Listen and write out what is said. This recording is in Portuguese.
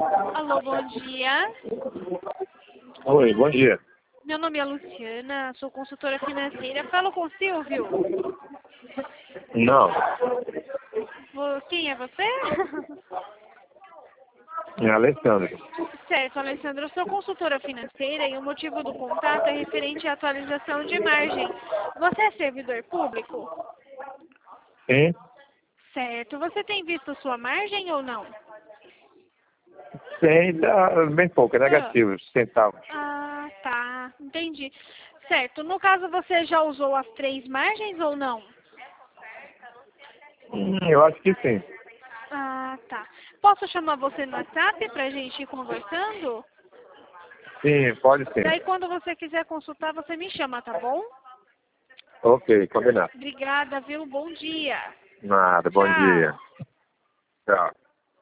Alô, bom dia. Oi, bom dia. Meu nome é Luciana, sou consultora financeira. Falo com o Silvio. Não, Quem é você? é Alessandro. Certo, Alessandro, eu sou consultora financeira e o motivo do contato é referente à atualização de margem. Você é servidor público? Sim? Certo. Você tem visto sua margem ou não? Tem, tá bem pouco, é negativo, centavos. Tá. Entendi. Certo. No caso, você já usou as 3 margens ou não? Eu acho que sim. Tá. Posso chamar você no WhatsApp pra gente ir conversando? Sim, pode sim. Daí, quando você quiser consultar, você me chama, tá bom? Ok, combinado. Obrigada, viu? Bom dia. Nada, bom Tchau. dia. Tchau.